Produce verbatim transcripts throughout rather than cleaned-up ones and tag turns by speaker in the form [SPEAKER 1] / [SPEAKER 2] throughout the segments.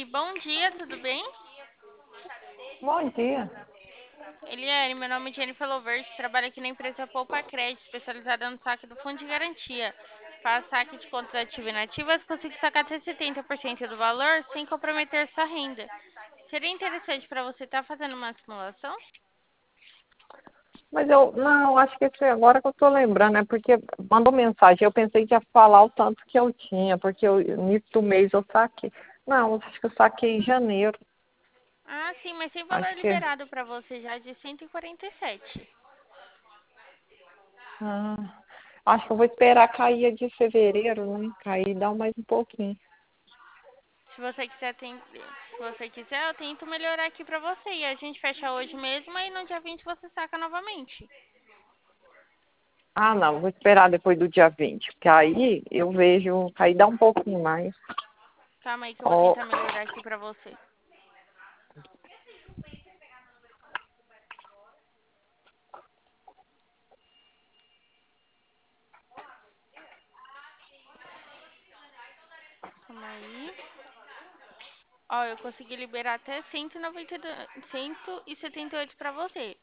[SPEAKER 1] bom dia, tudo bem?
[SPEAKER 2] Bom dia.
[SPEAKER 1] Eliane, meu nome é Jennifer Lovert, trabalho aqui na empresa Poupa Crédito, especializada no saque do Fundo de Garantia. Faço saque de contas ativas e inativas, consigo sacar até setenta por cento do valor sem comprometer sua renda. Seria interessante para você estar fazendo uma simulação?
[SPEAKER 2] Mas eu, não, acho que esse agora que eu tô lembrando, é porque mandou mensagem, eu pensei que ia falar o tanto que eu tinha, porque eu, início do mês eu saquei. Não, acho que eu saquei em janeiro.
[SPEAKER 1] Ah, sim, mas tem valor
[SPEAKER 2] Acho que,
[SPEAKER 1] liberado para você já de cento e quarenta e sete.
[SPEAKER 2] ah, acho que eu vou esperar cair a de fevereiro, né? Cair, dá mais um pouquinho.
[SPEAKER 1] Se você quiser, tem... Se você quiser, eu tento melhorar aqui para você. E a gente fecha hoje mesmo, aí no dia vinte você saca novamente.
[SPEAKER 2] Ah, não, vou esperar depois do dia vinte, porque aí eu vejo, aí dá um pouquinho mais.
[SPEAKER 1] Calma aí que eu vou
[SPEAKER 2] Ó,
[SPEAKER 1] tentar melhorar aqui pra você. Calma aí. Ó, eu consegui liberar até cento e noventa e dois, cento e setenta e oito pra você.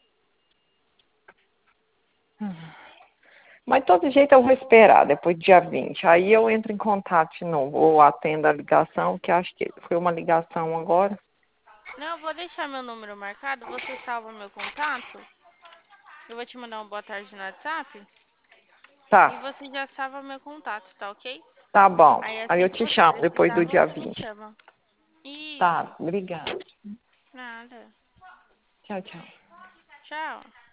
[SPEAKER 2] mas de todo jeito eu vou esperar depois do dia vinte. Aí eu entro em contato de novo, ou atendo a ligação, que acho que foi uma ligação agora.
[SPEAKER 1] Não, eu vou deixar meu número marcado. Você salva meu contato. Eu vou te mandar uma boa tarde no WhatsApp.
[SPEAKER 2] Tá,
[SPEAKER 1] E você já salva meu contato, tá ok?
[SPEAKER 2] tá bom.
[SPEAKER 1] Aí
[SPEAKER 2] Aí
[SPEAKER 1] assim
[SPEAKER 2] eu
[SPEAKER 1] que
[SPEAKER 2] te
[SPEAKER 1] você
[SPEAKER 2] chamo depois
[SPEAKER 1] precisar,
[SPEAKER 2] do dia
[SPEAKER 1] você me
[SPEAKER 2] vinte.
[SPEAKER 1] chama. Isso.
[SPEAKER 2] Tá, obrigada.
[SPEAKER 1] Nada.
[SPEAKER 2] Tchau, tchau.
[SPEAKER 1] Tchau.